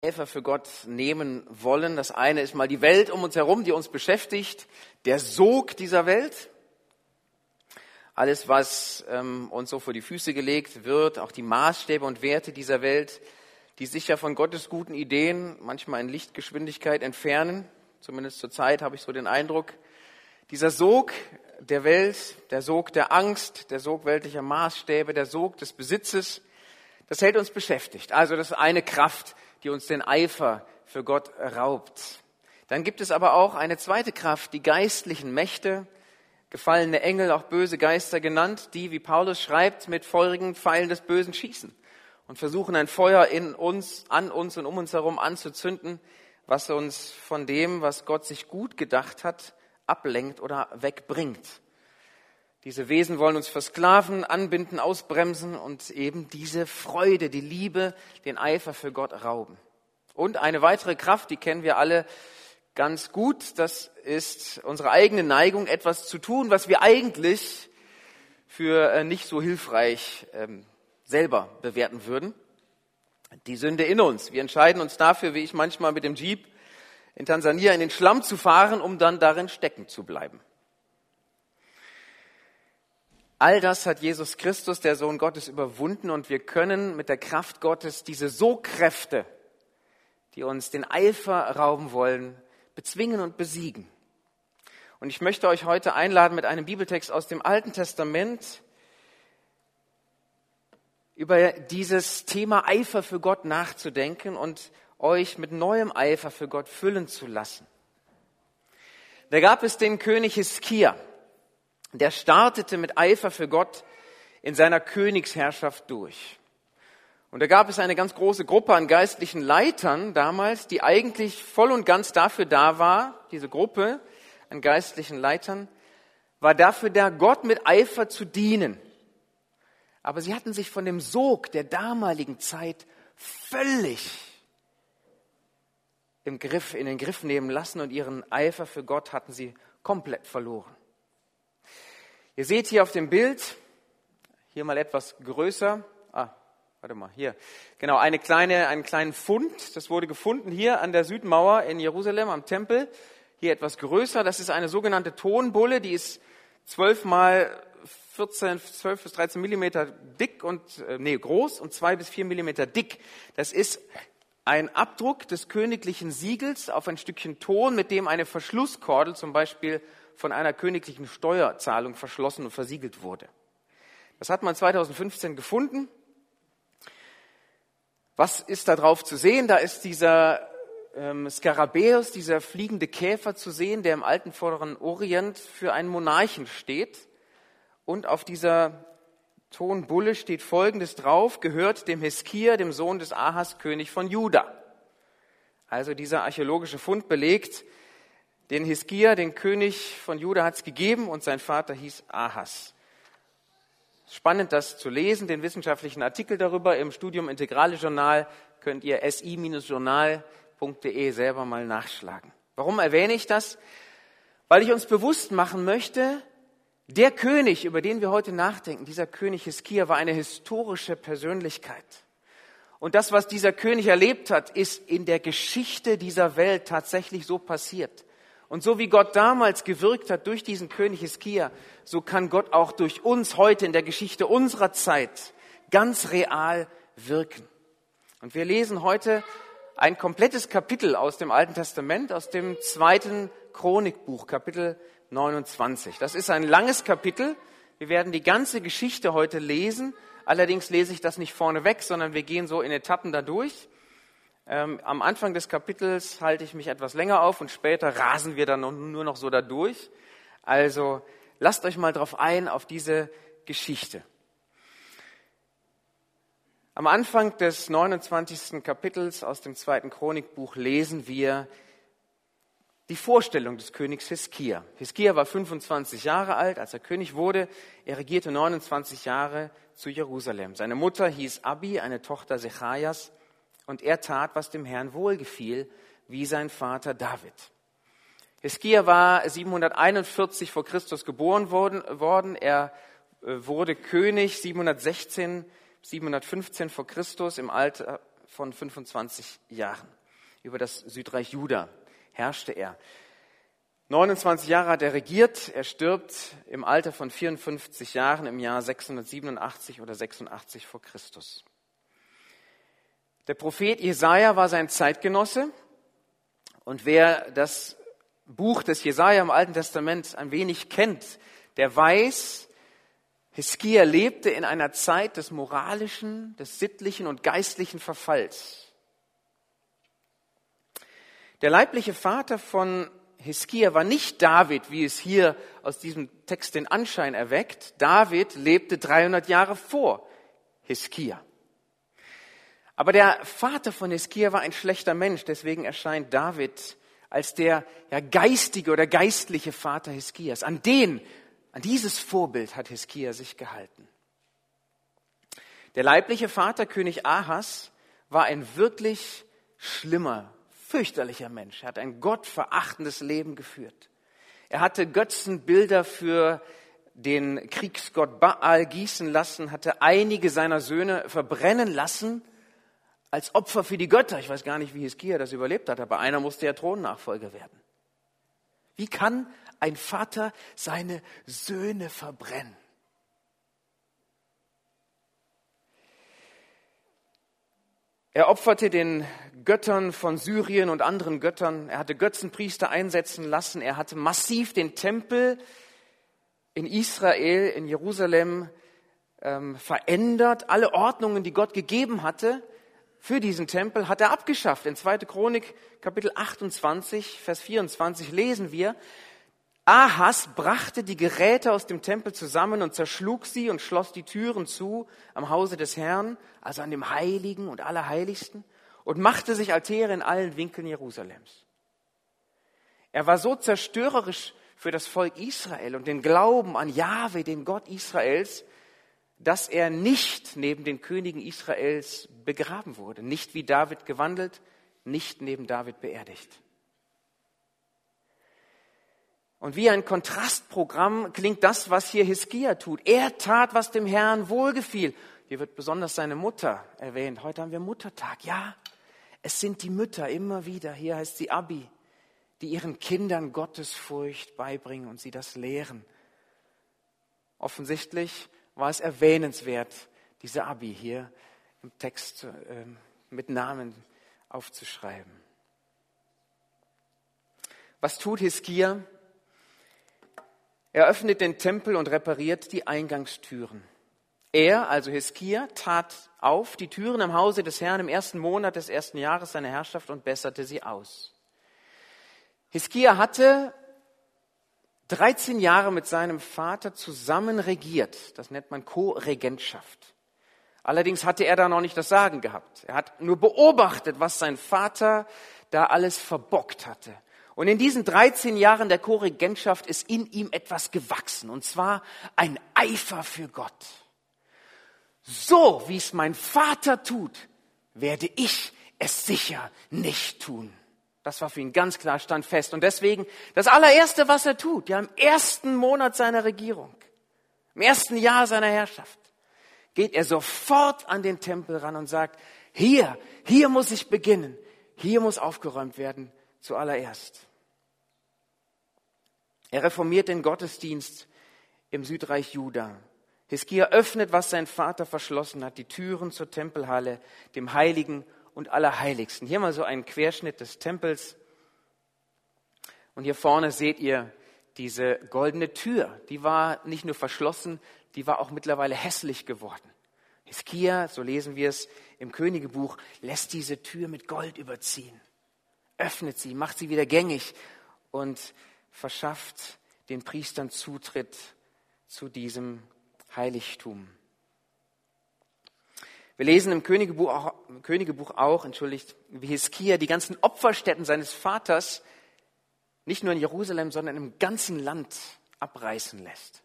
Eifer für Gott nehmen wollen. Das eine ist mal die Welt um uns herum, die uns beschäftigt, der Sog dieser Welt. Alles, was uns so vor die Füße gelegt wird, auch die Maßstäbe und Werte dieser Welt, die sich ja von Gottes guten Ideen manchmal in Lichtgeschwindigkeit entfernen. Zumindest zur Zeit habe ich so den Eindruck. Dieser Sog der Welt, der Sog der Angst, der Sog weltlicher Maßstäbe, der Sog des Besitzes, das hält uns beschäftigt. Also das ist eine Kraft, die uns den Eifer für Gott raubt. Dann gibt es aber auch eine zweite Kraft, die geistlichen Mächte, gefallene Engel, auch böse Geister genannt, die, wie Paulus schreibt, mit feurigen Pfeilen des Bösen schießen und versuchen, ein Feuer in uns, an uns und um uns herum anzuzünden, was uns von dem, was Gott sich gut gedacht hat, ablenkt oder wegbringt. Diese Wesen wollen uns versklaven, anbinden, ausbremsen und eben diese Freude, die Liebe, den Eifer für Gott rauben. Und eine weitere Kraft, die kennen wir alle ganz gut, das ist unsere eigene Neigung, etwas zu tun, was wir eigentlich für nicht so hilfreich selber bewerten würden. Die Sünde in uns. Wir entscheiden uns dafür, wie ich manchmal mit dem Jeep in Tansania in den Schlamm zu fahren, um dann darin stecken zu bleiben. All das hat Jesus Christus, der Sohn Gottes, überwunden und wir können mit der Kraft Gottes diese Sogkräfte, die uns den Eifer rauben wollen, bezwingen und besiegen. Und ich möchte euch heute einladen, mit einem Bibeltext aus dem Alten Testament über dieses Thema Eifer für Gott nachzudenken und euch mit neuem Eifer für Gott füllen zu lassen. Da gab es den König Hiskia. Der startete mit Eifer für Gott in seiner Königsherrschaft durch. Und da gab es eine ganz große Gruppe an geistlichen Leitern damals, die eigentlich voll und ganz dafür da war, diese Gruppe an geistlichen Leitern, war dafür da, Gott mit Eifer zu dienen. Aber sie hatten sich von dem Sog der damaligen Zeit völlig in den Griff nehmen lassen und ihren Eifer für Gott hatten sie komplett verloren. Ihr seht hier auf dem Bild, hier mal etwas größer, hier, genau, einen kleinen Fund, das wurde gefunden hier an der Südmauer in Jerusalem am Tempel, hier etwas größer, das ist eine sogenannte Tonbulle, die ist 12 bis 13 Millimeter dick groß und 2 bis 4 Millimeter dick. Das ist ein Abdruck des königlichen Siegels auf ein Stückchen Ton, mit dem eine Verschlusskordel zum Beispiel von einer königlichen Steuerzahlung verschlossen und versiegelt wurde. Das hat man 2015 gefunden. Was ist da drauf zu sehen? Da ist dieser Skarabäus, dieser fliegende Käfer zu sehen, der im alten Vorderen Orient für einen Monarchen steht. Und auf dieser Tonbulle steht Folgendes drauf: gehört dem Hiskia, dem Sohn des Ahas, König von Juda. Also dieser archäologische Fund belegt, den Hiskia, den König von Juda, hat es gegeben und sein Vater hieß Ahas. Spannend, das zu lesen, den wissenschaftlichen Artikel darüber im Studium Integrale Journal könnt ihr si-journal.de selber mal nachschlagen. Warum erwähne ich das? Weil ich uns bewusst machen möchte, der König, über den wir heute nachdenken, dieser König Hiskia, war eine historische Persönlichkeit. Und das, was dieser König erlebt hat, ist in der Geschichte dieser Welt tatsächlich so passiert. Und so wie Gott damals gewirkt hat durch diesen König Hiskia, so kann Gott auch durch uns heute in der Geschichte unserer Zeit ganz real wirken. Und wir lesen heute ein komplettes Kapitel aus dem Alten Testament, aus dem 2. Chronikbuch, Kapitel 29. Das ist ein langes Kapitel. Wir werden die ganze Geschichte heute lesen. Allerdings lese ich das nicht vorneweg, sondern wir gehen so in Etappen da durch. Am Anfang des Kapitels halte ich mich etwas länger auf und später rasen wir dann nur noch so da durch. Also lasst euch mal drauf ein, auf diese Geschichte. Am Anfang des 29. Kapitels aus dem 2. Chronikbuch lesen wir die Vorstellung des Königs Hiskia. Hiskia war 25 Jahre alt, als er König wurde. Er regierte 29 Jahre zu Jerusalem. Seine Mutter hieß Abi, eine Tochter Sechajas. Und er tat, was dem Herrn wohlgefiel, wie sein Vater David. Hiskia war 741 vor Christus geboren worden. Er wurde König 716, 715 vor Christus im Alter von 25 Jahren. Über das Südreich Juda herrschte er. 29 Jahre hat er regiert. Er stirbt im Alter von 54 Jahren im Jahr 687 oder 86 vor Christus. Der Prophet Jesaja war sein Zeitgenosse. Und wer das Buch des Jesaja im Alten Testament ein wenig kennt, der weiß, Hiskia lebte in einer Zeit des moralischen, des sittlichen und geistlichen Verfalls. Der leibliche Vater von Hiskia war nicht David, wie es hier aus diesem Text den Anschein erweckt. David lebte 300 Jahre vor Hiskia. Aber der Vater von Hiskia war ein schlechter Mensch, deswegen erscheint David als der geistige oder geistliche Vater Hiskias. An dieses Vorbild hat Hiskia sich gehalten. Der leibliche Vater, König Ahas, war ein wirklich schlimmer, fürchterlicher Mensch. Er hat ein gottverachtendes Leben geführt. Er hatte Götzenbilder für den Kriegsgott Baal gießen lassen, hatte einige seiner Söhne verbrennen lassen als Opfer für die Götter. Ich weiß gar nicht, wie Hiskia das überlebt hat, aber einer musste ja Thronnachfolger werden. Wie kann ein Vater seine Söhne verbrennen? Er opferte den Göttern von Syrien und anderen Göttern. Er hatte Götzenpriester einsetzen lassen. Er hatte massiv den Tempel in Israel, in Jerusalem verändert. Alle Ordnungen, die Gott gegeben hatte für diesen Tempel, hat er abgeschafft. In 2. Chronik, Kapitel 28, Vers 24 lesen wir, Ahas brachte die Geräte aus dem Tempel zusammen und zerschlug sie und schloss die Türen zu am Hause des Herrn, also an dem Heiligen und Allerheiligsten, und machte sich Altäre in allen Winkeln Jerusalems. Er war so zerstörerisch für das Volk Israel und den Glauben an Jahwe, den Gott Israels, dass er nicht neben den Königen Israels begraben wurde, nicht wie David gewandelt, nicht neben David beerdigt. Und wie ein Kontrastprogramm klingt das, was hier Hiskia tut. Er tat, was dem Herrn wohlgefiel. Hier wird besonders seine Mutter erwähnt. Heute haben wir Muttertag. Ja, es sind die Mütter immer wieder. Hier heißt sie Abi, die ihren Kindern Gottesfurcht beibringen und sie das lehren. Offensichtlich war es erwähnenswert, diese Abi hier im Text mit Namen aufzuschreiben. Was tut Hiskia? Er öffnet den Tempel und repariert die Eingangstüren. Er, also Hiskia, tat auf die Türen im Hause des Herrn im 1. Monat des 1. Jahres seiner Herrschaft und besserte sie aus. Hiskia hatte 13 Jahre mit seinem Vater zusammen regiert. Das nennt man Co-Regentschaft. Allerdings hatte er da noch nicht das Sagen gehabt. Er hat nur beobachtet, was sein Vater da alles verbockt hatte. Und in diesen 13 Jahren der Co-Regentschaft ist in ihm etwas gewachsen. Und zwar ein Eifer für Gott. So wie es mein Vater tut, werde ich es sicher nicht tun. Das war für ihn ganz klar, stand fest. Und deswegen, das allererste, was er tut, im 1. Monat seiner Regierung, im 1. Jahr seiner Herrschaft, geht er sofort an den Tempel ran und sagt, hier muss ich beginnen, hier muss aufgeräumt werden, zuallererst. Er reformiert den Gottesdienst im Südreich Juda. Hiskia öffnet, was sein Vater verschlossen hat, die Türen zur Tempelhalle, dem Heiligen und Allerheiligsten. Hier mal so ein Querschnitt des Tempels. Und hier vorne seht ihr diese goldene Tür. Die war nicht nur verschlossen, die war auch mittlerweile hässlich geworden. Hiskia, so lesen wir es im Königebuch, lässt diese Tür mit Gold überziehen, öffnet sie, macht sie wieder gängig und verschafft den Priestern Zutritt zu diesem Heiligtum. Wir lesen im Königebuch auch, wie Hiskia die ganzen Opferstätten seines Vaters nicht nur in Jerusalem, sondern im ganzen Land abreißen lässt.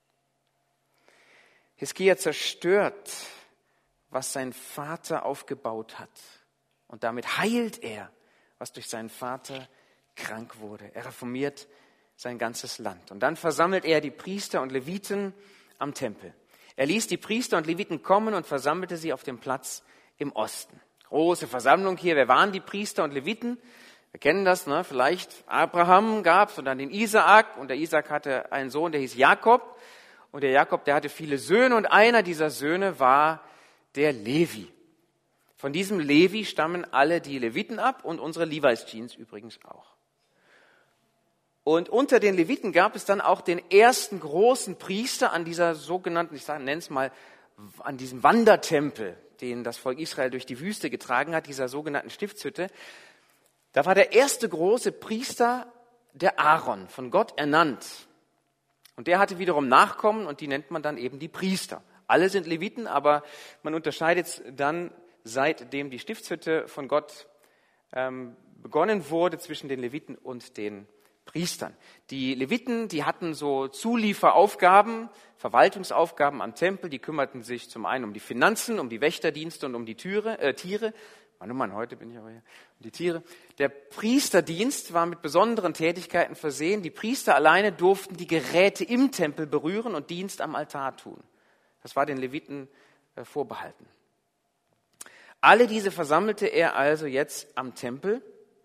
Hiskia zerstört, was sein Vater aufgebaut hat. Und damit heilt er, was durch seinen Vater krank wurde. Er reformiert sein ganzes Land. Und dann versammelt er die Priester und Leviten am Tempel. Er ließ die Priester und Leviten kommen und versammelte sie auf dem Platz im Osten. Große Versammlung hier. Wer waren die Priester und Leviten? Wir kennen das, ne? Vielleicht Abraham gab's und dann den Isaak. Und der Isaak hatte einen Sohn, der hieß Jakob. Und der Jakob, der hatte viele Söhne. Und einer dieser Söhne war der Levi. Von diesem Levi stammen alle die Leviten ab und unsere Levi's Jeans übrigens auch. Und unter den Leviten gab es dann auch den ersten großen Priester an dieser sogenannten, nenne es mal, an diesem Wandertempel, den das Volk Israel durch die Wüste getragen hat, dieser sogenannten Stiftshütte. Da war der erste große Priester der Aaron, von Gott ernannt. Und der hatte wiederum Nachkommen und die nennt man dann eben die Priester. Alle sind Leviten, aber man unterscheidet dann, seitdem die Stiftshütte von Gott begonnen wurde, zwischen den Leviten und den Priestern. Die Leviten, die hatten so Zulieferaufgaben, Verwaltungsaufgaben am Tempel, die kümmerten sich zum einen um die Finanzen, um die Wächterdienste und um die Tiere. Mann, heute bin ich aber hier. Um die Tiere. Der Priesterdienst war mit besonderen Tätigkeiten versehen. Die Priester alleine durften die Geräte im Tempel berühren und Dienst am Altar tun. Das war den Leviten vorbehalten. Alle diese versammelte er also jetzt am Tempel,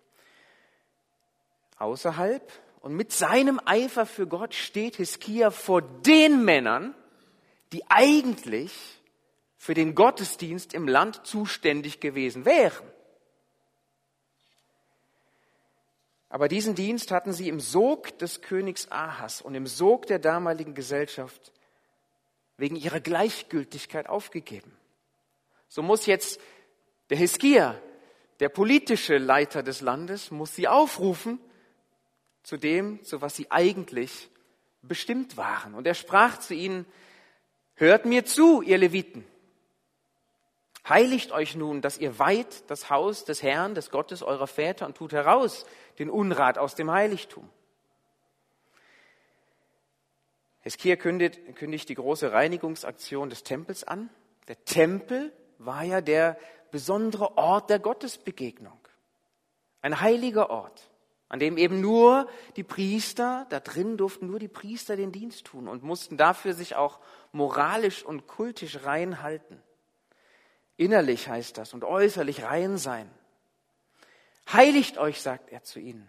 außerhalb, und mit seinem Eifer für Gott steht Hiskia vor den Männern, die eigentlich für den Gottesdienst im Land zuständig gewesen wären. Aber diesen Dienst hatten sie im Sog des Königs Ahas und im Sog der damaligen Gesellschaft wegen ihrer Gleichgültigkeit aufgegeben. So muss jetzt der Hiskia, der politische Leiter des Landes, muss sie aufrufen zu dem, zu was sie eigentlich bestimmt waren. Und er sprach zu ihnen: Hört mir zu, ihr Leviten. Heiligt euch nun, dass ihr weiht das Haus des Herrn, des Gottes eurer Väter, und tut heraus den Unrat aus dem Heiligtum. Hiskia kündigt die große Reinigungsaktion des Tempels an. Der Tempel war ja der besondere Ort der Gottesbegegnung. Ein heiliger Ort, an dem eben nur die Priester, da drin durften nur die Priester den Dienst tun und mussten dafür sich auch moralisch und kultisch rein halten. Innerlich heißt das und äußerlich rein sein. Heiligt euch, sagt er zu ihnen.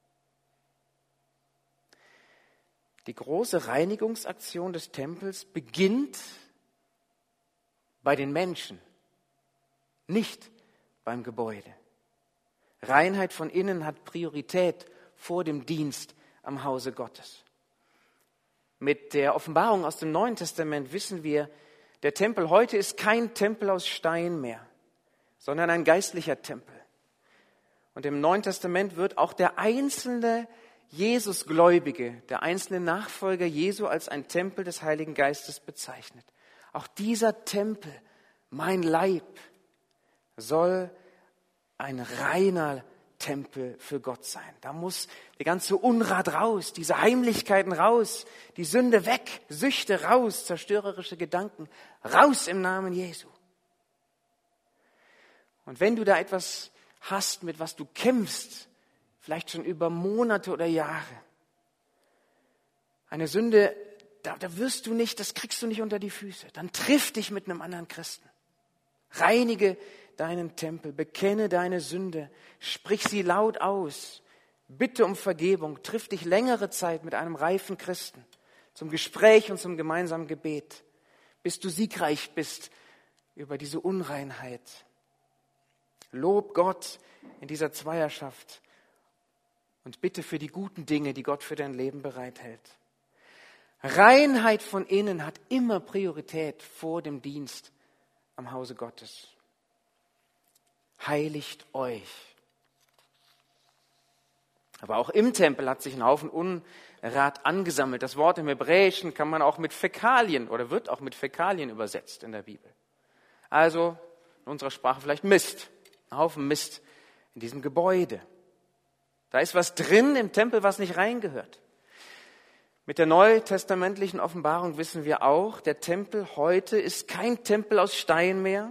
Die große Reinigungsaktion des Tempels beginnt bei den Menschen, nicht beim Gebäude. Reinheit von innen hat Priorität vor dem Dienst am Hause Gottes. Mit der Offenbarung aus dem Neuen Testament wissen wir, der Tempel heute ist kein Tempel aus Stein mehr, sondern ein geistlicher Tempel. Und im Neuen Testament wird auch der einzelne Jesusgläubige, der einzelne Nachfolger Jesu als ein Tempel des Heiligen Geistes bezeichnet. Auch dieser Tempel, mein Leib, soll ein reiner Tempel für Gott sein. Da muss der ganze Unrat raus, diese Heimlichkeiten raus, die Sünde weg, Süchte raus, zerstörerische Gedanken raus im Namen Jesu. Und wenn du da etwas hast, mit was du kämpfst, vielleicht schon über Monate oder Jahre, eine Sünde, da wirst du nicht, das kriegst du nicht unter die Füße, dann triff dich mit einem anderen Christen. Reinige deinen Tempel, bekenne deine Sünde, sprich sie laut aus, bitte um Vergebung, triff dich längere Zeit mit einem reifen Christen zum Gespräch und zum gemeinsamen Gebet, bis du siegreich bist über diese Unreinheit. Lob Gott in dieser Zweierschaft und bitte für die guten Dinge, die Gott für dein Leben bereithält. Reinheit von innen hat immer Priorität vor dem Dienst am Hause Gottes. Heiligt euch. Aber auch im Tempel hat sich ein Haufen Unrat angesammelt. Das Wort im Hebräischen kann man auch mit Fäkalien oder wird auch mit Fäkalien übersetzt in der Bibel. Also in unserer Sprache vielleicht Mist. Ein Haufen Mist in diesem Gebäude. Da ist was drin im Tempel, was nicht reingehört. Mit der neutestamentlichen Offenbarung wissen wir auch, der Tempel heute ist kein Tempel aus Stein mehr.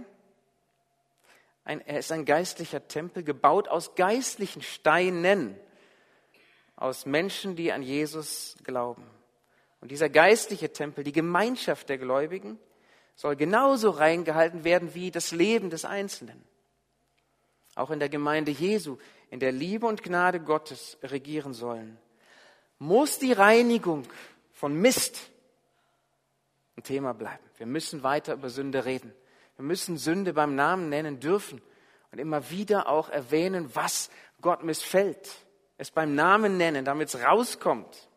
Er ist ein geistlicher Tempel, gebaut aus geistlichen Steinen, aus Menschen, die an Jesus glauben. Und dieser geistliche Tempel, die Gemeinschaft der Gläubigen, soll genauso rein gehalten werden wie das Leben des Einzelnen. auch in der Gemeinde Jesu, in der Liebe und Gnade Gottes regieren sollen, muss die Reinigung von Mist ein Thema bleiben. Wir müssen weiter über Sünde reden. Wir müssen Sünde beim Namen nennen dürfen und immer wieder auch erwähnen, was Gott missfällt. Es beim Namen nennen, damit es rauskommt.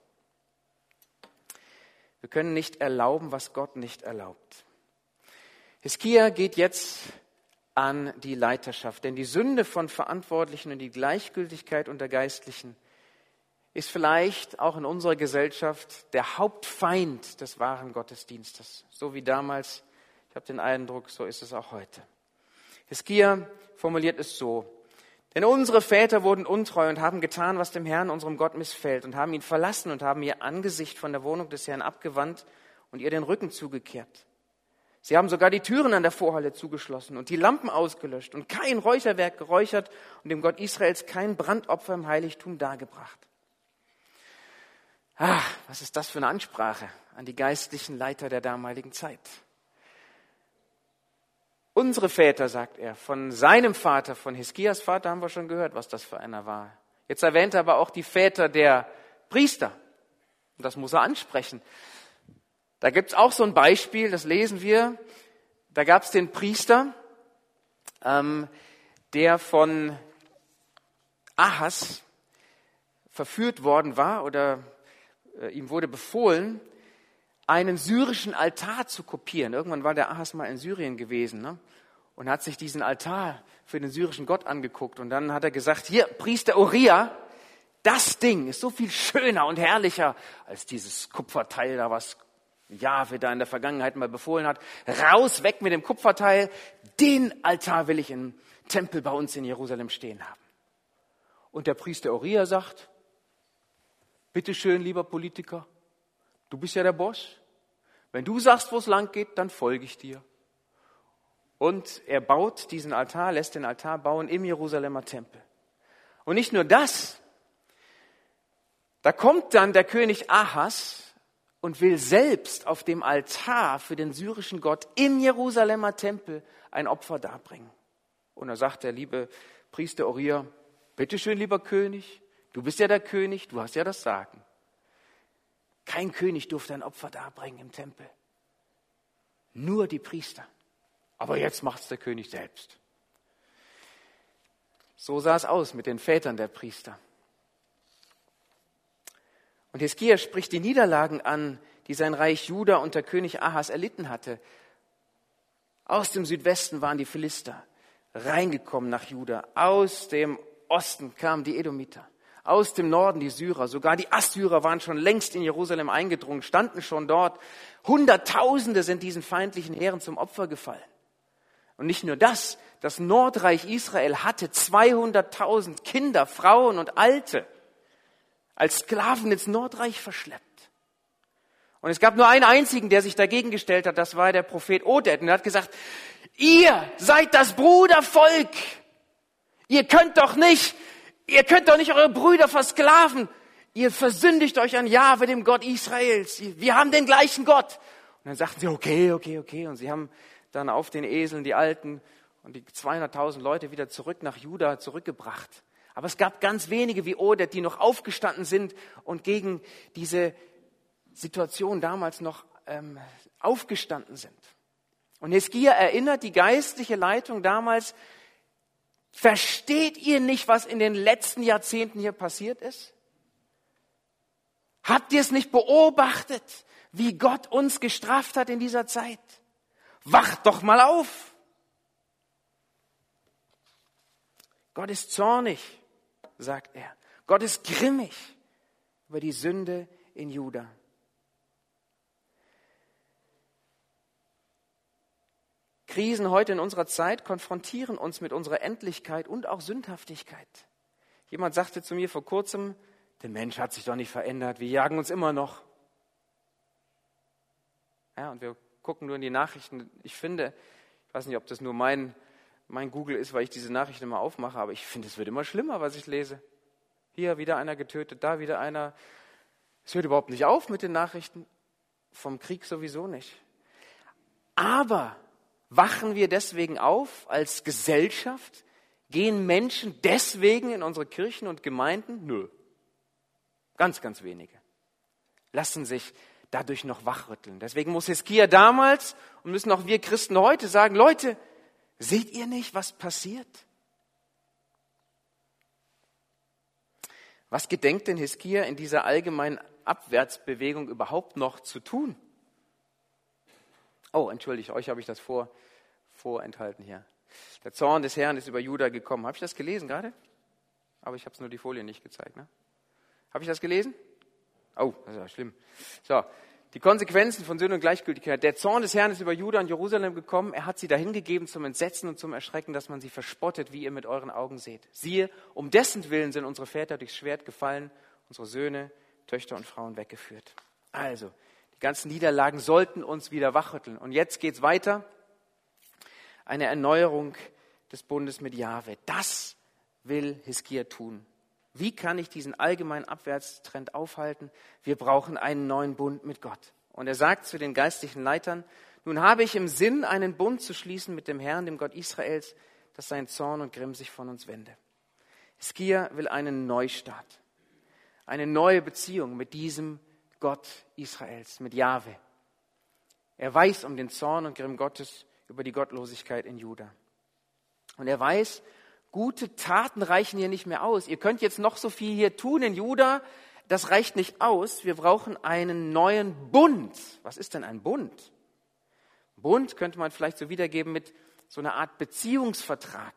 Wir können nicht erlauben, was Gott nicht erlaubt. Hiskia geht jetzt an die Leiterschaft, denn die Sünde von Verantwortlichen und die Gleichgültigkeit unter Geistlichen ist vielleicht auch in unserer Gesellschaft der Hauptfeind des wahren Gottesdienstes. So wie damals, ich habe den Eindruck, so ist es auch heute. Hiskia formuliert es so: Denn unsere Väter wurden untreu und haben getan, was dem Herrn, unserem Gott, missfällt, und haben ihn verlassen und haben ihr Angesicht von der Wohnung des Herrn abgewandt und ihr den Rücken zugekehrt. Sie haben sogar die Türen an der Vorhalle zugeschlossen und die Lampen ausgelöscht und kein Räucherwerk geräuchert und dem Gott Israels kein Brandopfer im Heiligtum dargebracht. Was ist das für eine Ansprache an die geistlichen Leiter der damaligen Zeit? Unsere Väter, sagt er, von seinem Vater, von Hiskias Vater haben wir schon gehört, was das für einer war. Jetzt erwähnt er aber auch die Väter der Priester. Und das muss er ansprechen. Da gibt es auch so ein Beispiel, das lesen wir. Da gab es den Priester, der von Ahas verführt worden war oder ihm wurde befohlen, einen syrischen Altar zu kopieren. Irgendwann war der Ahas mal in Syrien gewesen, ne? Und hat sich diesen Altar für den syrischen Gott angeguckt. Und dann hat er gesagt, hier, Priester Uriah, das Ding ist so viel schöner und herrlicher als dieses Kupferteil da, was Jahwe da in der Vergangenheit mal befohlen hat. Raus, weg mit dem Kupferteil. Den Altar will ich im Tempel bei uns in Jerusalem stehen haben. Und der Priester Uriah sagt, bitteschön, lieber Politiker, du bist ja der Boss. Wenn du sagst, wo es lang geht, dann folge ich dir. Und er baut diesen Altar, lässt den Altar bauen im Jerusalemer Tempel. Und nicht nur das, da kommt dann der König Ahas und will selbst auf dem Altar für den syrischen Gott im Jerusalemer Tempel ein Opfer darbringen. Und da sagt der liebe Priester Uriah, bitteschön, lieber König, du bist ja der König, du hast ja das Sagen. Kein König durfte ein Opfer darbringen im Tempel. Nur die Priester. Aber jetzt macht es der König selbst. So sah es aus mit den Vätern der Priester. Und Hiskia spricht die Niederlagen an, die sein Reich Juda unter König Ahas erlitten hatte. Aus dem Südwesten waren die Philister reingekommen nach Juda. Aus dem Osten kamen die Edomiter. Aus dem Norden die Syrer, sogar die Assyrer waren schon längst in Jerusalem eingedrungen, standen schon dort. Hunderttausende sind diesen feindlichen Heeren zum Opfer gefallen. Und nicht nur das Nordreich Israel hatte 200.000 Kinder, Frauen und Alte als Sklaven ins Nordreich verschleppt. Und es gab nur einen einzigen, der sich dagegen gestellt hat, das war der Prophet Oded. Und er hat gesagt, ihr seid das Brudervolk. Ihr könnt doch nicht eure Brüder versklaven. Ihr versündigt euch an Jahwe, dem Gott Israels. Wir haben den gleichen Gott. Und dann sagten sie, okay. Und sie haben dann auf den Eseln die Alten und die 200.000 Leute wieder zurück nach Juda zurückgebracht. Aber es gab ganz wenige wie Oded, die noch aufgestanden sind und gegen diese Situation damals noch aufgestanden sind. Und Hiskia erinnert die geistliche Leitung damals, versteht ihr nicht, was in den letzten Jahrzehnten hier passiert ist? Habt ihr es nicht beobachtet, wie Gott uns gestraft hat in dieser Zeit? Wacht doch mal auf! Gott ist zornig, sagt er. Gott ist grimmig über die Sünde in Juda. Krisen heute in unserer Zeit konfrontieren uns mit unserer Endlichkeit und auch Sündhaftigkeit. Jemand sagte zu mir vor kurzem, der Mensch hat sich doch nicht verändert, wir jagen uns immer noch. Ja, und wir gucken nur in die Nachrichten. Ich weiß nicht, ob das nur mein Google ist, weil ich diese Nachrichten immer aufmache, aber ich finde, es wird immer schlimmer, was ich lese. Hier wieder einer getötet, da wieder einer. Es hört überhaupt nicht auf mit den Nachrichten, vom Krieg sowieso nicht. Aber wachen wir deswegen auf als Gesellschaft Gehen Menschen deswegen in unsere Kirchen und Gemeinden? Nö. Ganz, ganz wenige. Lassen sich dadurch noch wachrütteln. Deswegen muss Hiskia damals und müssen auch wir Christen heute sagen, Leute, seht ihr nicht, was passiert? Was gedenkt denn Hiskia in dieser allgemeinen Abwärtsbewegung überhaupt noch zu tun? Oh, entschuldigt, euch habe ich das vorenthalten hier. Der Zorn des Herrn ist über Juda gekommen. Habe ich das gelesen gerade? Aber ich habe es nur die Folie nicht gezeigt. Ne? Habe ich das gelesen? Oh, das ist ja schlimm. So, die Konsequenzen von Sünde und Gleichgültigkeit. Der Zorn des Herrn ist über Juda und Jerusalem gekommen. Er hat sie dahingegeben zum Entsetzen und zum Erschrecken, dass man sie verspottet, wie ihr mit euren Augen seht. Siehe, um dessen Willen sind unsere Väter durchs Schwert gefallen, unsere Söhne, Töchter und Frauen weggeführt. Also, die ganzen Niederlagen sollten uns wieder wachrütteln. Und jetzt geht's weiter. Eine Erneuerung des Bundes mit Jahwe. Das will Hiskia tun. Wie kann ich diesen allgemeinen Abwärtstrend aufhalten? Wir brauchen einen neuen Bund mit Gott. Und er sagt zu den geistlichen Leitern, nun habe ich im Sinn, einen Bund zu schließen mit dem Herrn, dem Gott Israels, dass sein Zorn und Grimm sich von uns wende. Hiskia will einen Neustart, eine neue Beziehung mit diesem Gott Israels, mit Jahwe. Er weiß um den Zorn und Grimm Gottes über die Gottlosigkeit in Juda. Und er weiß, gute Taten reichen hier nicht mehr aus. Ihr könnt jetzt noch so viel hier tun in Juda, das reicht nicht aus. Wir brauchen einen neuen Bund. Was ist denn ein Bund? Bund könnte man vielleicht so wiedergeben mit so einer Art Beziehungsvertrag.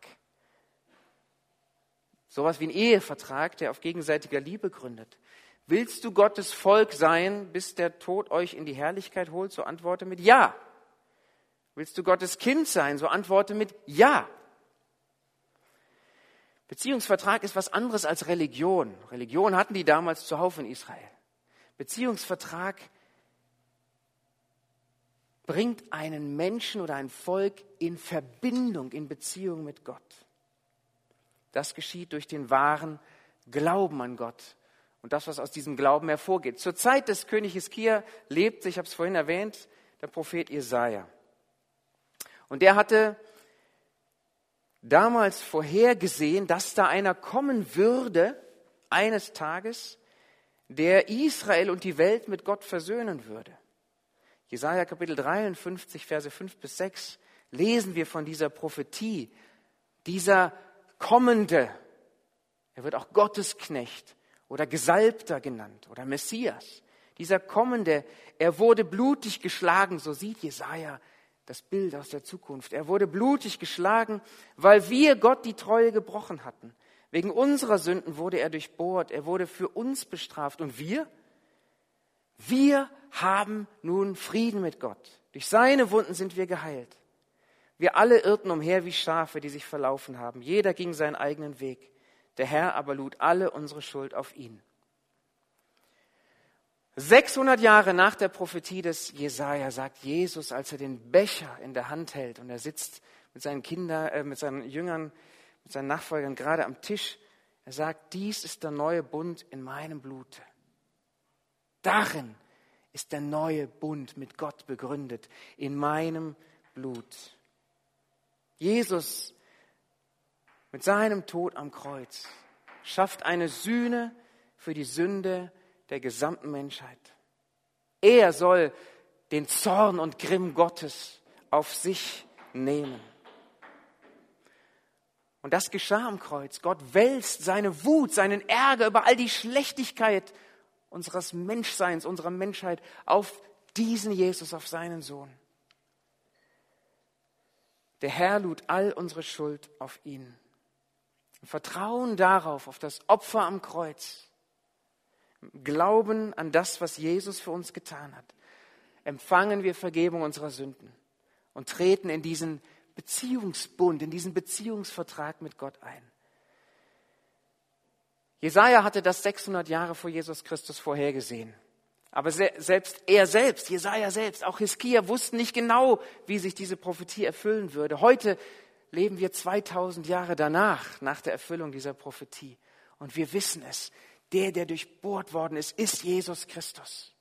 Sowas wie ein Ehevertrag, der auf gegenseitiger Liebe gründet. Willst du Gottes Volk sein, bis der Tod euch in die Herrlichkeit holt? So antworte mit Ja. Willst du Gottes Kind sein? So antworte mit Ja. Beziehungsvertrag ist was anderes als Religion. Religion hatten die damals zuhauf in Israel. Beziehungsvertrag bringt einen Menschen oder ein Volk in Verbindung, in Beziehung mit Gott. Das geschieht durch den wahren Glauben an Gott und das, was aus diesem Glauben hervorgeht. Zur Zeit des Königs Hiskia lebte, ich habe es vorhin erwähnt, der Prophet Jesaja. Und der hatte damals vorhergesehen, dass da einer kommen würde, eines Tages, der Israel und die Welt mit Gott versöhnen würde. Jesaja Kapitel 53, Verse 5 bis 6 lesen wir von dieser Prophetie, dieser Kommende. Er wird auch Gottesknecht oder Gesalbter genannt oder Messias. Dieser Kommende, er wurde blutig geschlagen, so sieht Jesaja das Bild aus der Zukunft. Er wurde blutig geschlagen, weil wir Gott die Treue gebrochen hatten. Wegen unserer Sünden wurde er durchbohrt. Er wurde für uns bestraft. Und wir haben nun Frieden mit Gott. Durch seine Wunden sind wir geheilt. Wir alle irrten umher wie Schafe, die sich verlaufen haben. Jeder ging seinen eigenen Weg. Der Herr aber lud alle unsere Schuld auf ihn. 600 Jahre nach der Prophetie des Jesaja sagt Jesus, als er den Becher in der Hand hält und er sitzt mit seinen Kindern, mit seinen Jüngern, mit seinen Nachfolgern gerade am Tisch, er sagt, dies ist der neue Bund in meinem Blute. Darin ist der neue Bund mit Gott begründet, in meinem Blut. Jesus mit seinem Tod am Kreuz schafft eine Sühne für die Sünde der gesamten Menschheit. Er soll den Zorn und Grimm Gottes auf sich nehmen. Und das geschah am Kreuz. Gott wälzt seine Wut, seinen Ärger über all die Schlechtigkeit unseres Menschseins, unserer Menschheit auf diesen Jesus, auf seinen Sohn. Der Herr lud all unsere Schuld auf ihn. Im Vertrauen darauf, auf das Opfer am Kreuz, Glauben an das, was Jesus für uns getan hat, empfangen wir Vergebung unserer Sünden und treten in diesen Beziehungsbund, in diesen Beziehungsvertrag mit Gott ein. Jesaja hatte das 600 Jahre vor Jesus Christus vorhergesehen. Aber Jesaja selbst, auch Hiskia wussten nicht genau, wie sich diese Prophetie erfüllen würde. Heute leben wir 2000 Jahre danach, nach der Erfüllung dieser Prophetie. Und wir wissen es. Der durchbohrt worden ist Jesus Christus.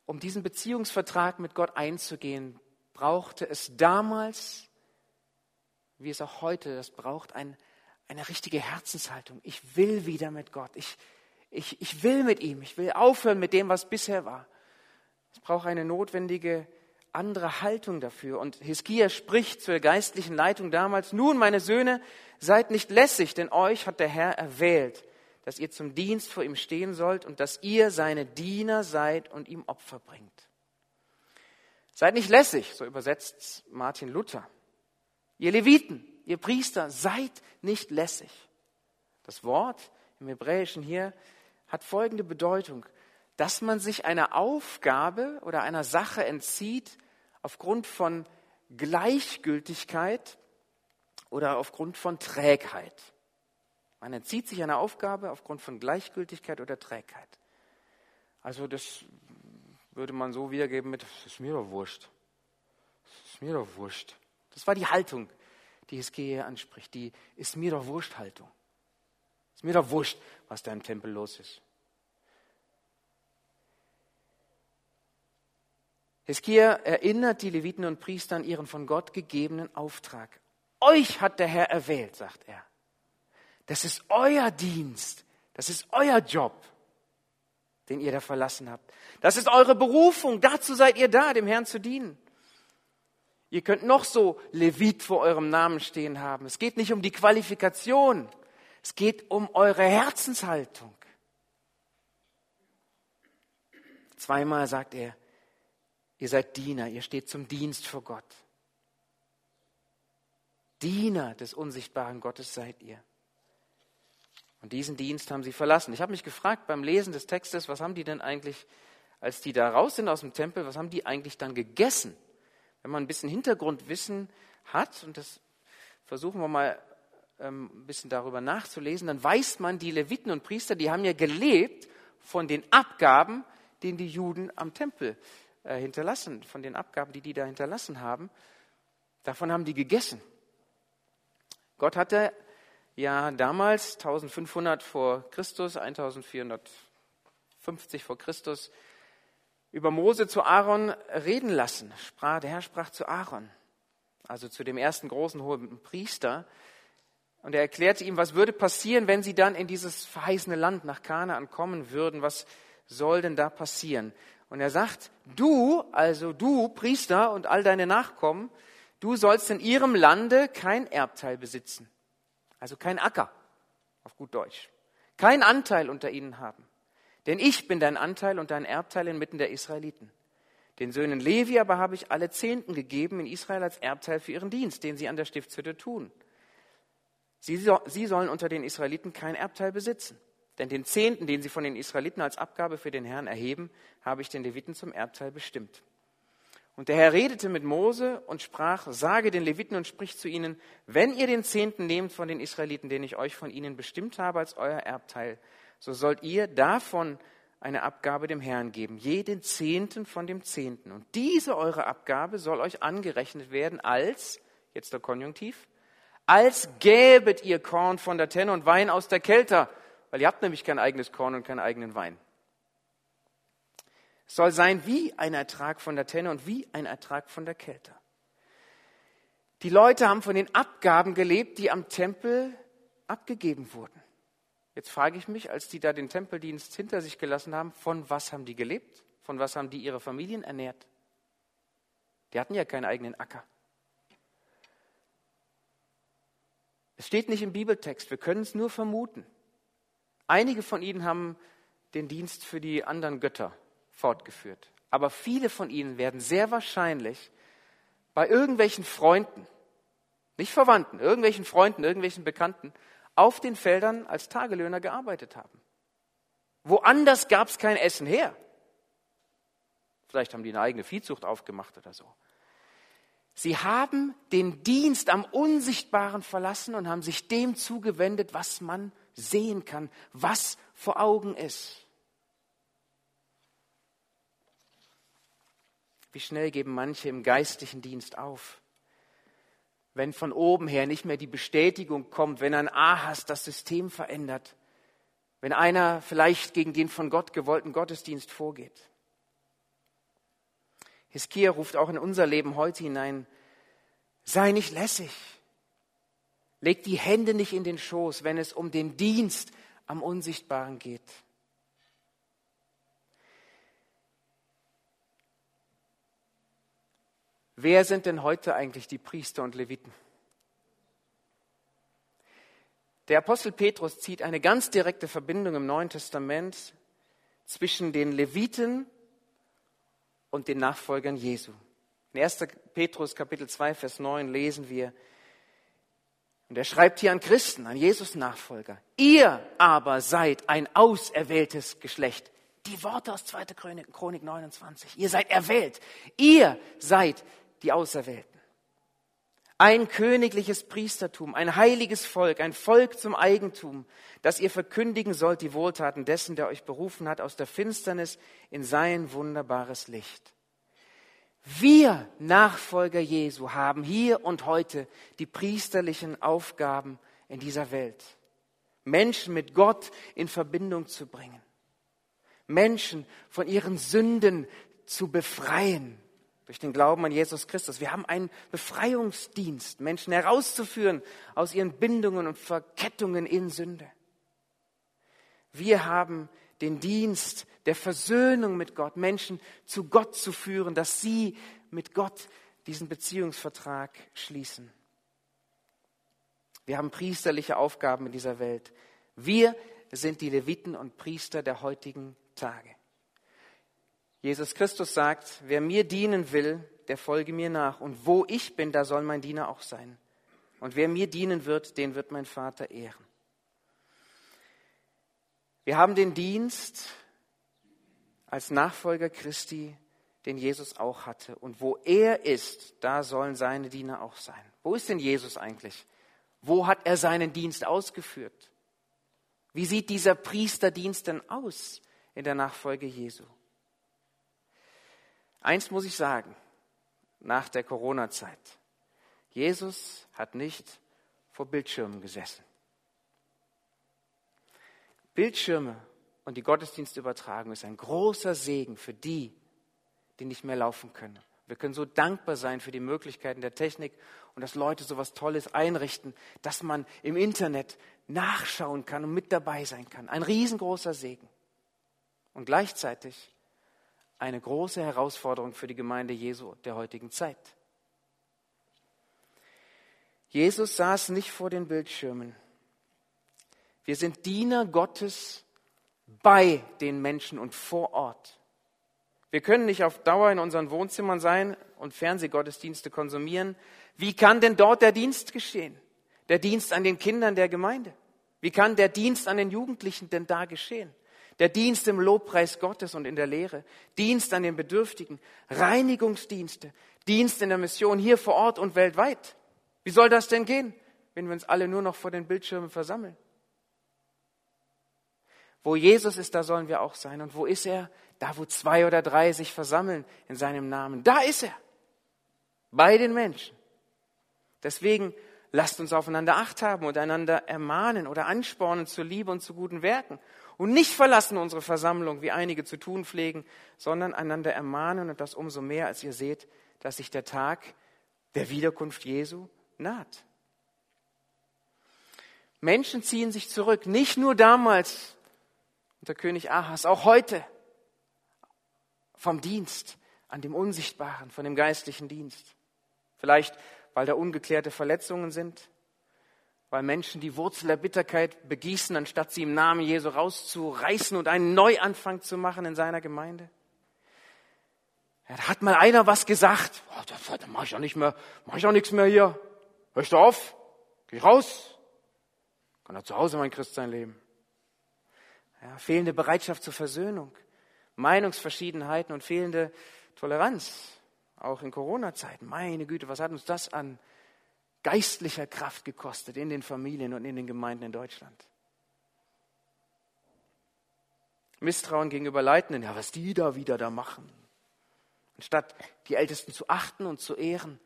Um diesen Beziehungsvertrag mit Gott einzugehen, brauchte es damals, wie es auch heute das braucht, eine richtige Herzenshaltung. Ich will wieder mit Gott. Ich will mit ihm. Ich will aufhören mit dem, was bisher war. Es braucht eine notwendige andere Haltung dafür. Und Hiskia spricht zur geistlichen Leitung damals: Nun, meine Söhne, seid nicht lässig, denn euch hat der Herr erwählt, dass ihr zum Dienst vor ihm stehen sollt und dass ihr seine Diener seid und ihm Opfer bringt. Seid nicht lässig, so übersetzt Martin Luther. Ihr Leviten, ihr Priester, seid nicht lässig. Das Wort im Hebräischen hier hat folgende Bedeutung: Dass man sich einer Aufgabe oder einer Sache entzieht aufgrund von Gleichgültigkeit oder aufgrund von Trägheit. Man entzieht sich einer Aufgabe aufgrund von Gleichgültigkeit oder Trägheit. Also das würde man so wiedergeben mit: Das ist mir doch wurscht. Das ist mir doch wurscht. Das war die Haltung, die Hiskia hier anspricht. Die ist mir doch wurscht Haltung. Ist mir doch wurscht, was da im Tempel los ist. Hiskia erinnert die Leviten und Priester an ihren von Gott gegebenen Auftrag. Euch hat der Herr erwählt, sagt er. Das ist euer Dienst. Das ist euer Job, den ihr da verlassen habt. Das ist eure Berufung. Dazu seid ihr da, dem Herrn zu dienen. Ihr könnt noch so Levit vor eurem Namen stehen haben. Es geht nicht um die Qualifikation. Es geht um eure Herzenshaltung. Zweimal sagt er: Ihr seid Diener, ihr steht zum Dienst vor Gott. Diener des unsichtbaren Gottes seid ihr. Und diesen Dienst haben sie verlassen. Ich habe mich gefragt beim Lesen des Textes, was haben die denn eigentlich, als die da raus sind aus dem Tempel, was haben die eigentlich dann gegessen? Wenn man ein bisschen Hintergrundwissen hat, und das versuchen wir mal ein bisschen darüber nachzulesen, dann weiß man, die Leviten und Priester, die haben ja gelebt von den Abgaben, die die Juden am Tempel hinterlassen, von den Abgaben, die da hinterlassen haben. Davon haben die gegessen. Gott hatte ja damals 1500 vor Christus, 1450 vor Christus, über Mose zu Aaron reden lassen. Der Herr sprach zu Aaron, also zu dem ersten großen hohen Priester. Und er erklärte ihm, was würde passieren, wenn sie dann in dieses verheißene Land nach Kanaan kommen würden. Was soll denn da passieren? Und er sagt: Du, Priester und all deine Nachkommen, du sollst in ihrem Lande kein Erbteil besitzen. Also kein Acker, auf gut Deutsch. Kein Anteil unter ihnen haben. Denn ich bin dein Anteil und dein Erbteil inmitten der Israeliten. Den Söhnen Levi aber habe ich alle Zehnten gegeben in Israel als Erbteil für ihren Dienst, den sie an der Stiftshütte tun. Sie sollen unter den Israeliten kein Erbteil besitzen. Denn den Zehnten, den sie von den Israeliten als Abgabe für den Herrn erheben, habe ich den Leviten zum Erbteil bestimmt. Und der Herr redete mit Mose und sprach: Sage den Leviten und sprich zu ihnen: Wenn ihr den Zehnten nehmt von den Israeliten, den ich euch von ihnen bestimmt habe als euer Erbteil, so sollt ihr davon eine Abgabe dem Herrn geben, jeden Zehnten von dem Zehnten. Und diese eure Abgabe soll euch angerechnet werden als, jetzt der Konjunktiv, als gäbet ihr Korn von der Tenne und Wein aus der Kelter, weil ihr habt nämlich kein eigenes Korn und keinen eigenen Wein. Es soll sein wie ein Ertrag von der Tenne und wie ein Ertrag von der Kelter. Die Leute haben von den Abgaben gelebt, die am Tempel abgegeben wurden. Jetzt frage ich mich, als die da den Tempeldienst hinter sich gelassen haben, von was haben die gelebt? Von was haben die ihre Familien ernährt? Die hatten ja keinen eigenen Acker. Es steht nicht im Bibeltext, wir können es nur vermuten. Einige von ihnen haben den Dienst für die anderen Götter fortgeführt. Aber viele von ihnen werden sehr wahrscheinlich bei irgendwelchen Freunden, nicht Verwandten, irgendwelchen Freunden, irgendwelchen Bekannten, auf den Feldern als Tagelöhner gearbeitet haben. Woanders gab es kein Essen her. Vielleicht haben die eine eigene Viehzucht aufgemacht oder so. Sie haben den Dienst am Unsichtbaren verlassen und haben sich dem zugewendet, was man sehen kann, was vor Augen ist. Wie schnell geben manche im geistlichen Dienst auf, wenn von oben her nicht mehr die Bestätigung kommt, wenn ein Ahas das System verändert, wenn einer vielleicht gegen den von Gott gewollten Gottesdienst vorgeht. Hiskia ruft auch in unser Leben heute hinein: Sei nicht lässig. Leg die Hände nicht in den Schoß, wenn es um den Dienst am Unsichtbaren geht. Wer sind denn heute eigentlich die Priester und Leviten? Der Apostel Petrus zieht eine ganz direkte Verbindung im Neuen Testament zwischen den Leviten und den Nachfolgern Jesu. In 1. Petrus Kapitel 2, Vers 9 lesen wir, und er schreibt hier an Christen, an Jesus Nachfolger: Ihr aber seid ein auserwähltes Geschlecht. Die Worte aus 2. Chronik 29. Ihr seid erwählt. Ihr seid die Auserwählten. Ein königliches Priestertum, ein heiliges Volk, ein Volk zum Eigentum, das ihr verkündigen sollt die Wohltaten dessen, der euch berufen hat aus der Finsternis in sein wunderbares Licht. Wir, Nachfolger Jesu, haben hier und heute die priesterlichen Aufgaben in dieser Welt. Menschen mit Gott in Verbindung zu bringen. Menschen von ihren Sünden zu befreien. Durch den Glauben an Jesus Christus. Wir haben einen Befreiungsdienst, Menschen herauszuführen aus ihren Bindungen und Verkettungen in Sünde. Wir haben den Dienst der Versöhnung mit Gott, Menschen zu Gott zu führen, dass sie mit Gott diesen Beziehungsvertrag schließen. Wir haben priesterliche Aufgaben in dieser Welt. Wir sind die Leviten und Priester der heutigen Tage. Jesus Christus sagt: Wer mir dienen will, der folge mir nach. Und wo ich bin, da soll mein Diener auch sein. Und wer mir dienen wird, den wird mein Vater ehren. Wir haben den Dienst als Nachfolger Christi, den Jesus auch hatte. Und wo er ist, da sollen seine Diener auch sein. Wo ist denn Jesus eigentlich? Wo hat er seinen Dienst ausgeführt? Wie sieht dieser Priesterdienst denn aus in der Nachfolge Jesu? Eins muss ich sagen, nach der Corona-Zeit: Jesus hat nicht vor Bildschirmen gesessen. Bildschirme und die Gottesdienstübertragung ist ein großer Segen für die, die nicht mehr laufen können. Wir können so dankbar sein für die Möglichkeiten der Technik und dass Leute so was Tolles einrichten, dass man im Internet nachschauen kann und mit dabei sein kann. Ein riesengroßer Segen. Und gleichzeitig eine große Herausforderung für die Gemeinde Jesu der heutigen Zeit. Jesus saß nicht vor den Bildschirmen. Wir sind Diener Gottes bei den Menschen und vor Ort. Wir können nicht auf Dauer in unseren Wohnzimmern sein und Fernsehgottesdienste konsumieren. Wie kann denn dort der Dienst geschehen? Der Dienst an den Kindern der Gemeinde? Wie kann der Dienst an den Jugendlichen denn da geschehen? Der Dienst im Lobpreis Gottes und in der Lehre, Dienst an den Bedürftigen, Reinigungsdienste, Dienst in der Mission hier vor Ort und weltweit. Wie soll das denn gehen, wenn wir uns alle nur noch vor den Bildschirmen versammeln? Wo Jesus ist, da sollen wir auch sein. Und wo ist er? Da, wo 2 oder 3 sich versammeln in seinem Namen. Da ist er. Bei den Menschen. Deswegen lasst uns aufeinander Acht haben und einander ermahnen oder anspornen zur Liebe und zu guten Werken. Und nicht verlassen unsere Versammlung, wie einige zu tun pflegen, sondern einander ermahnen, und das umso mehr, als ihr seht, dass sich der Tag der Wiederkunft Jesu naht. Menschen ziehen sich zurück, nicht nur damals unter König Ahas, auch heute vom Dienst an dem Unsichtbaren, von dem geistlichen Dienst. Vielleicht, weil da ungeklärte Verletzungen sind, weil Menschen die Wurzel der Bitterkeit begießen, anstatt sie im Namen Jesu rauszureißen und einen Neuanfang zu machen in seiner Gemeinde. Ja, da hat mal einer was gesagt, da mache ich auch nichts mehr hier. Hör ich da auf, geh ich raus, kann er zu Hause mein Christsein leben. Ja, fehlende Bereitschaft zur Versöhnung, Meinungsverschiedenheiten und fehlende Toleranz, auch in Corona-Zeiten. Meine Güte, was hat uns das an geistlicher Kraft gekostet in den Familien und in den Gemeinden in Deutschland? Misstrauen gegenüber Leitenden, ja, was die da wieder da machen. Anstatt die Ältesten zu achten und zu ehren.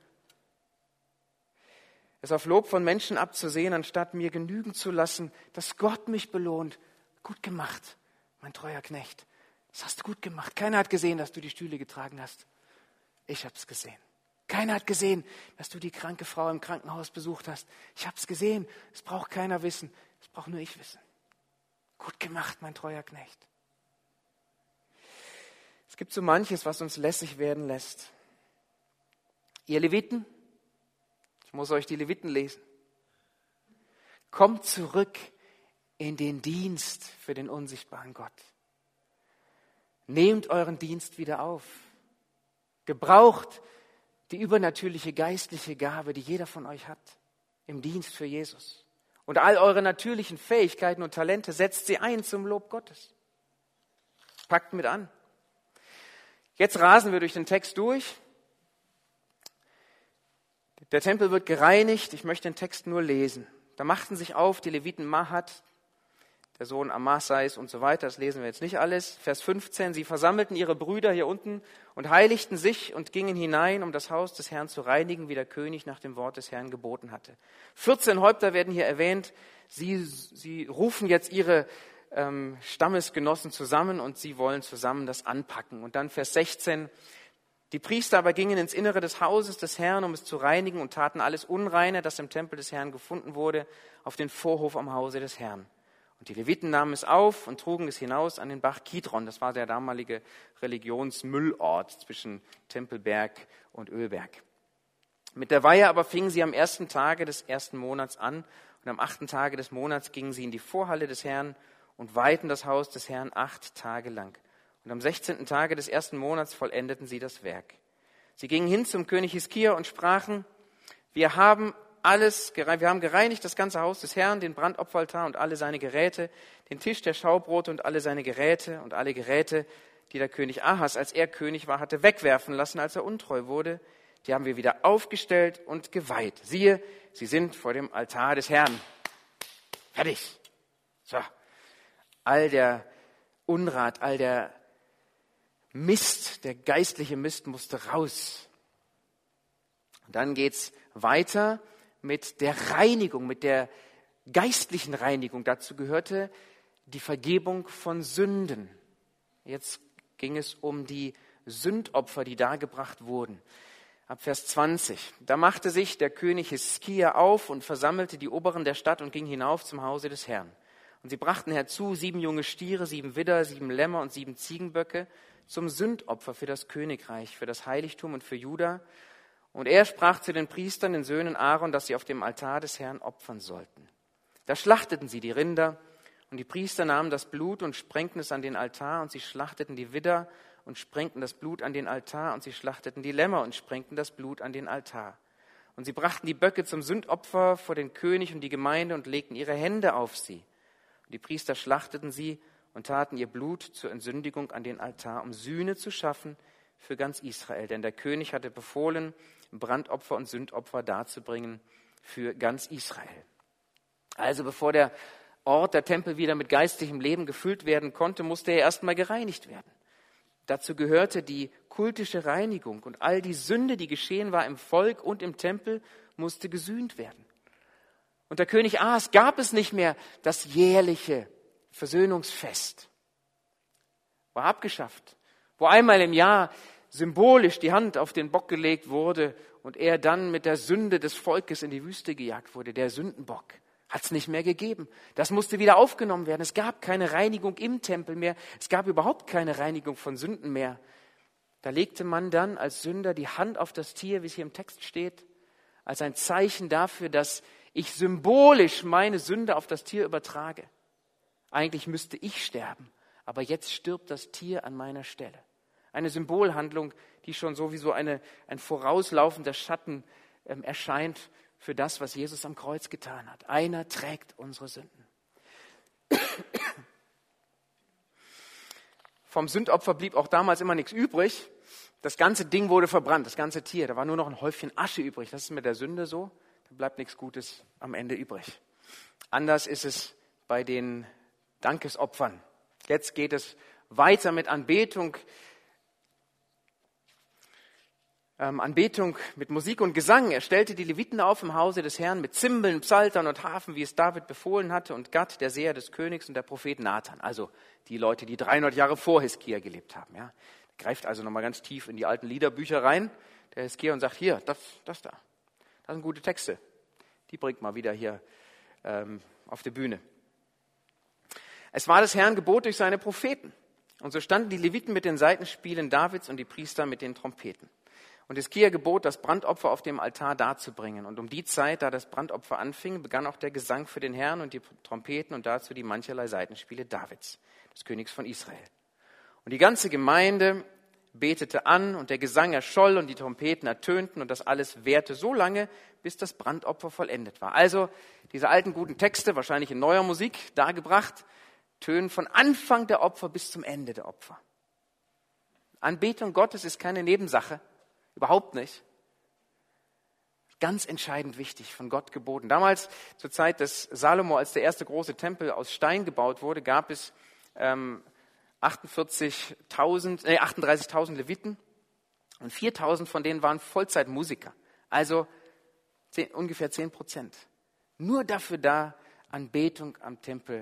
Es auf Lob von Menschen abzusehen, anstatt mir genügen zu lassen, dass Gott mich belohnt. Gut gemacht, mein treuer Knecht. Das hast du gut gemacht. Keiner hat gesehen, dass du die Stühle getragen hast. Ich habe es gesehen. Keiner hat gesehen, dass du die kranke Frau im Krankenhaus besucht hast. Ich habe es gesehen. Es braucht keiner wissen. Es braucht nur ich wissen. Gut gemacht, mein treuer Knecht. Es gibt so manches, was uns lässig werden lässt. Ihr Leviten, ich muss euch die Leviten lesen. Kommt zurück in den Dienst für den unsichtbaren Gott. Nehmt euren Dienst wieder auf. Gebraucht die übernatürliche geistliche Gabe, die jeder von euch hat, im Dienst für Jesus. Und all eure natürlichen Fähigkeiten und Talente setzt sie ein zum Lob Gottes. Packt mit an. Jetzt rasen wir durch den Text durch. Der Tempel wird gereinigt. Ich möchte den Text nur lesen. Da machten sich auf die Leviten Mahat, der Sohn Amasais und so weiter. Das lesen wir jetzt nicht alles. Vers 15. Sie versammelten ihre Brüder hier unten und heiligten sich und gingen hinein, um das Haus des Herrn zu reinigen, wie der König nach dem Wort des Herrn geboten hatte. 14 Häupter werden hier erwähnt. Sie rufen jetzt ihre Stammesgenossen zusammen und sie wollen zusammen das anpacken. Und dann Vers 16. Die Priester aber gingen ins Innere des Hauses des Herrn, um es zu reinigen, und taten alles Unreine, das im Tempel des Herrn gefunden wurde, auf den Vorhof am Hause des Herrn. Und die Leviten nahmen es auf und trugen es hinaus an den Bach Kidron. Das war der damalige Religionsmüllort zwischen Tempelberg und Ölberg. Mit der Weihe aber fingen sie am 1. Tage des 1. Monats an, und am 8. Tage des Monats gingen sie in die Vorhalle des Herrn und weihten das Haus des Herrn 8 Tage lang. Und am 16. Tage des 1. Monats vollendeten sie das Werk. Sie gingen hin zum König Hiskia und sprachen: Wir haben gereinigt das ganze Haus des Herrn, den Brandopferaltar und alle seine Geräte, den Tisch der Schaubrote und alle seine Geräte und alle Geräte, die der König Ahas, als er König war, hatte wegwerfen lassen, als er untreu wurde. Die haben wir wieder aufgestellt und geweiht. Siehe, sie sind vor dem Altar des Herrn. Fertig. So. All der Unrat, all der Mist, der geistliche Mist musste raus. Und dann geht's weiter mit der Reinigung, mit der geistlichen Reinigung. Dazu gehörte die Vergebung von Sünden. Jetzt ging es um die Sündopfer, die dargebracht wurden. Ab Vers 20. Da machte sich der König Hiskia auf und versammelte die Oberen der Stadt und ging hinauf zum Hause des Herrn. Und sie brachten herzu 7 junge Stiere, 7 Widder, 7 Lämmer und 7 Ziegenböcke zum Sündopfer für das Königreich, für das Heiligtum und für Juda. Und er sprach zu den Priestern, den Söhnen Aaron, dass sie auf dem Altar des Herrn opfern sollten. Da schlachteten sie die Rinder, und die Priester nahmen das Blut und sprengten es an den Altar, und sie schlachteten die Widder und sprengten das Blut an den Altar, und sie schlachteten die Lämmer und sprengten das Blut an den Altar. Und sie brachten die Böcke zum Sündopfer vor den König und die Gemeinde und legten ihre Hände auf sie. Und die Priester schlachteten sie und taten ihr Blut zur Entsündigung an den Altar, um Sühne zu schaffen für ganz Israel. Denn der König hatte befohlen, Brandopfer und Sündopfer darzubringen für ganz Israel. Also bevor der Ort, der Tempel, wieder mit geistlichem Leben gefüllt werden konnte, musste er erstmal gereinigt werden. Dazu gehörte die kultische Reinigung, und all die Sünde, die geschehen war im Volk und im Tempel, musste gesühnt werden. Unter König Ahas gab es nicht mehr das jährliche Versöhnungsfest. War abgeschafft. Wo einmal im Jahr symbolisch die Hand auf den Bock gelegt wurde und er dann mit der Sünde des Volkes in die Wüste gejagt wurde, der Sündenbock, hat es nicht mehr gegeben. Das musste wieder aufgenommen werden. Es gab keine Reinigung im Tempel mehr. Es gab überhaupt keine Reinigung von Sünden mehr. Da legte man dann als Sünder die Hand auf das Tier, wie es hier im Text steht, als ein Zeichen dafür, dass ich symbolisch meine Sünde auf das Tier übertrage. Eigentlich müsste ich sterben, aber jetzt stirbt das Tier an meiner Stelle. Eine Symbolhandlung, die schon sowieso ein vorauslaufender Schatten erscheint für das, was Jesus am Kreuz getan hat. Einer trägt unsere Sünden. Vom Sündopfer blieb auch damals immer nichts übrig. Das ganze Ding wurde verbrannt, das ganze Tier. Da war nur noch ein Häufchen Asche übrig. Das ist mit der Sünde so. Da bleibt nichts Gutes am Ende übrig. Anders ist es bei den Dankesopfern. Jetzt geht es weiter mit Anbetung. Anbetung mit Musik und Gesang. Er stellte die Leviten auf im Hause des Herrn mit Zimbeln, Psaltern und Harfen, wie es David befohlen hatte, und Gad, der Seher des Königs, und der Prophet Nathan. Also die Leute, die 300 Jahre vor Hiskia gelebt haben. Ja. greift also nochmal ganz tief in die alten Liederbücher rein, der Hiskia, und sagt, hier, das da. Das sind gute Texte. Die bringt mal wieder hier auf die Bühne. Es war des Herrn Gebot durch seine Propheten. Und so standen die Leviten mit den Saitenspielen Davids und die Priester mit den Trompeten. Und Hiskia gebot, das Brandopfer auf dem Altar darzubringen. Und um die Zeit, da das Brandopfer anfing, begann auch der Gesang für den Herrn und die Trompeten und dazu die mancherlei Saitenspiele Davids, des Königs von Israel. Und die ganze Gemeinde betete an und der Gesang erscholl und die Trompeten ertönten und das alles währte so lange, bis das Brandopfer vollendet war. Also diese alten guten Texte, wahrscheinlich in neuer Musik dargebracht, tönen von Anfang der Opfer bis zum Ende der Opfer. Anbetung Gottes ist keine Nebensache, überhaupt nicht. Ganz entscheidend wichtig, von Gott geboten. Damals, zur Zeit des Salomo, als der erste große Tempel aus Stein gebaut wurde, gab es 38.000 Leviten und 4.000 von denen waren Vollzeitmusiker. Also ungefähr 10%. Nur dafür da, Anbetung am Tempel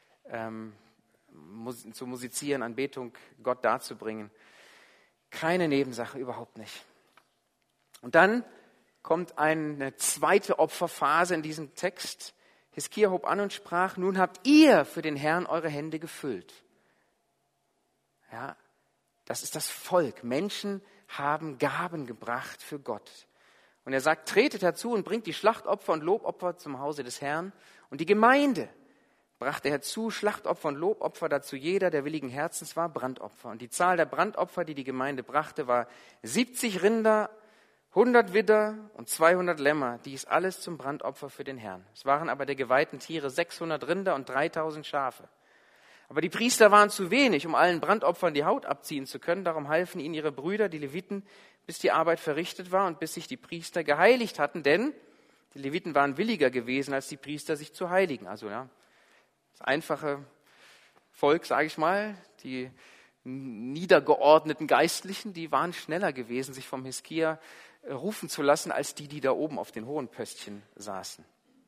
zu musizieren, Anbetung Gott darzubringen. Keine Nebensache, überhaupt nicht. Und dann kommt eine zweite Opferphase in diesem Text. Hiskia hob an und sprach, nun habt ihr für den Herrn eure Hände gefüllt. Ja, das ist das Volk. Menschen haben Gaben gebracht für Gott. Und er sagt, tretet herzu und bringt die Schlachtopfer und Lobopfer zum Hause des Herrn. Und die Gemeinde brachte herzu Schlachtopfer und Lobopfer, dazu jeder, der willigen Herzens war, Brandopfer. Und die Zahl der Brandopfer, die die Gemeinde brachte, war 70 Rinder, 100 Widder und 200 Lämmer, dies alles zum Brandopfer für den Herrn. Es waren aber der geweihten Tiere 600 Rinder und 3000 Schafe. Aber die Priester waren zu wenig, um allen Brandopfern die Haut abziehen zu können. Darum halfen ihnen ihre Brüder, die Leviten, bis die Arbeit verrichtet war und bis sich die Priester geheiligt hatten. Denn die Leviten waren williger gewesen, als die Priester sich zu heiligen. Also ja, das einfache Volk, sage ich mal, die niedergeordneten Geistlichen, die waren schneller gewesen, sich vom Hiskia rufen zu lassen, als die da oben auf den hohen Pöstchen saßen.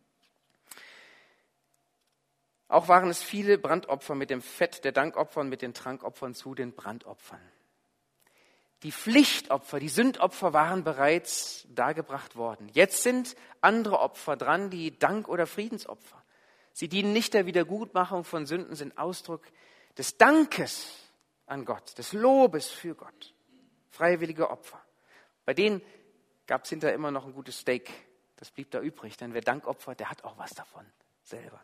Auch waren es viele Brandopfer mit dem Fett der Dankopfer und mit den Trankopfern zu den Brandopfern. Die Pflichtopfer, die Sündopfer waren bereits dargebracht worden. Jetzt sind andere Opfer dran, die Dank- oder Friedensopfer. Sie dienen nicht der Wiedergutmachung von Sünden, sind Ausdruck des Dankes an Gott, des Lobes für Gott. Freiwillige Opfer. Bei denen gab es hinterher immer noch ein gutes Steak. Das blieb da übrig, denn wer Dank opfert, der hat auch was davon selber.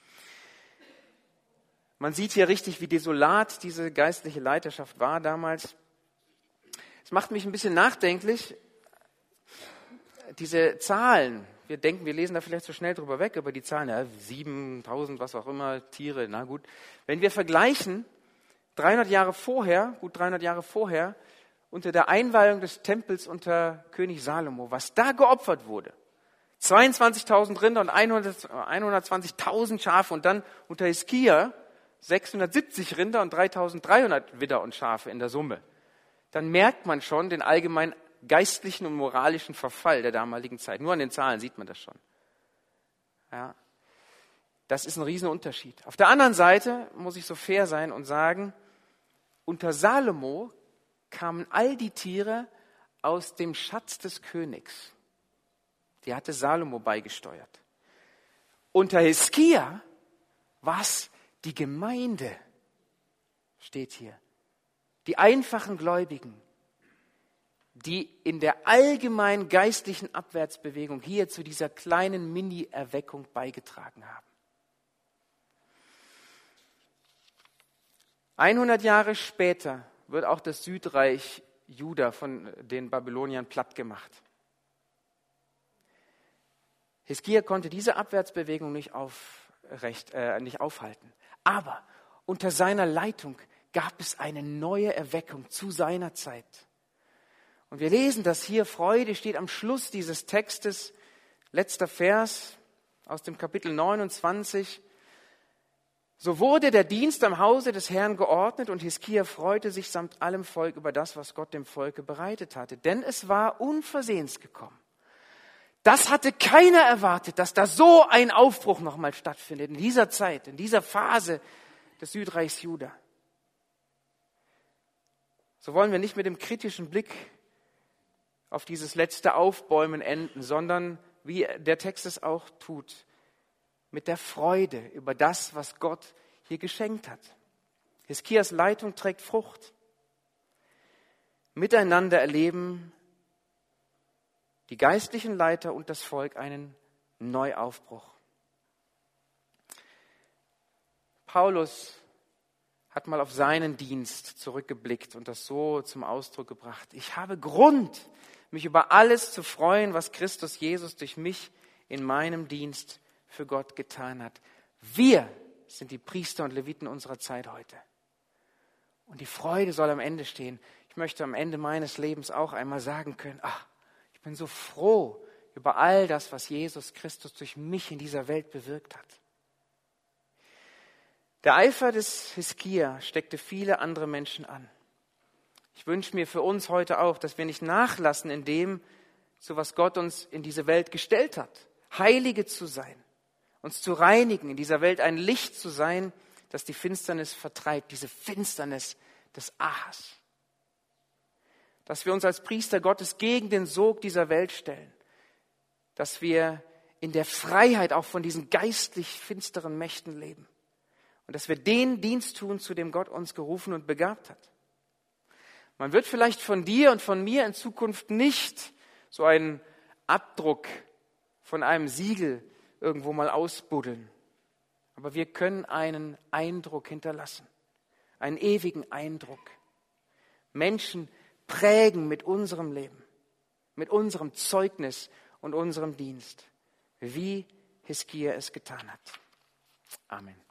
Man sieht hier richtig, wie desolat diese geistliche Leiterschaft war damals. Es macht mich ein bisschen nachdenklich, diese Zahlen. Wir denken, wir lesen da vielleicht so schnell drüber weg, über die Zahlen, ja, 7.000, was auch immer, Tiere, na gut. Wenn wir vergleichen, 300 Jahre vorher, unter der Einweihung des Tempels unter König Salomo, was da geopfert wurde, 22.000 Rinder und 120.000 Schafe und dann unter Hiskia 670 Rinder und 3.300 Widder und Schafe in der Summe, dann merkt man schon den allgemeinen geistlichen und moralischen Verfall der damaligen Zeit. Nur an den Zahlen sieht man das schon. Ja, das ist ein Riesenunterschied. Auf der anderen Seite muss ich so fair sein und sagen, unter Salomo kamen all die Tiere aus dem Schatz des Königs. Die hatte Salomo beigesteuert. Unter Hiskia war es die Gemeinde, steht hier. Die einfachen Gläubigen, die in der allgemeinen geistlichen Abwärtsbewegung hier zu dieser kleinen Mini-Erweckung beigetragen haben. 100 Jahre später wird auch das Südreich Juda von den Babyloniern plattgemacht. Hiskia konnte diese Abwärtsbewegung nicht aufhalten. Aber unter seiner Leitung gab es eine neue Erweckung zu seiner Zeit. Und wir lesen das hier, Freude steht am Schluss dieses Textes, letzter Vers aus dem Kapitel 29. So wurde der Dienst am Hause des Herrn geordnet und Hiskia freute sich samt allem Volk über das, was Gott dem Volke bereitet hatte. Denn es war unversehens gekommen. Das hatte keiner erwartet, dass da so ein Aufbruch nochmal stattfindet in dieser Zeit, in dieser Phase des Südreichs Juda. so wollen wir nicht mit dem kritischen Blick auf dieses letzte Aufbäumen enden, sondern, wie der Text es auch tut, mit der Freude über das, was Gott hier geschenkt hat. Hiskias Leitung trägt Frucht. Miteinander erleben die geistlichen Leiter und das Volk einen Neuaufbruch. Paulus hat mal auf seinen Dienst zurückgeblickt und das so zum Ausdruck gebracht. Ich habe Grund, mich über alles zu freuen, was Christus Jesus durch mich in meinem Dienst für Gott getan hat. Wir sind die Priester und Leviten unserer Zeit heute. Und die Freude soll am Ende stehen. Ich möchte am Ende meines Lebens auch einmal sagen können, ich bin so froh über all das, was Jesus Christus durch mich in dieser Welt bewirkt hat. Der Eifer des Hiskia steckte viele andere Menschen an. Ich wünsche mir für uns heute auch, dass wir nicht nachlassen in dem, zu was Gott uns in diese Welt gestellt hat. Heilige zu sein, uns zu reinigen, in dieser Welt ein Licht zu sein, das die Finsternis vertreibt, diese Finsternis des Ahas. Dass wir uns als Priester Gottes gegen den Sog dieser Welt stellen. Dass wir in der Freiheit auch von diesen geistlich finsteren Mächten leben. Und dass wir den Dienst tun, zu dem Gott uns gerufen und begabt hat. Man wird vielleicht von dir und von mir in Zukunft nicht so einen Abdruck von einem Siegel irgendwo mal ausbuddeln. Aber wir können einen Eindruck hinterlassen. Einen ewigen Eindruck. Menschen prägen mit unserem Leben, mit unserem Zeugnis und unserem Dienst, wie Hiskia es getan hat. Amen.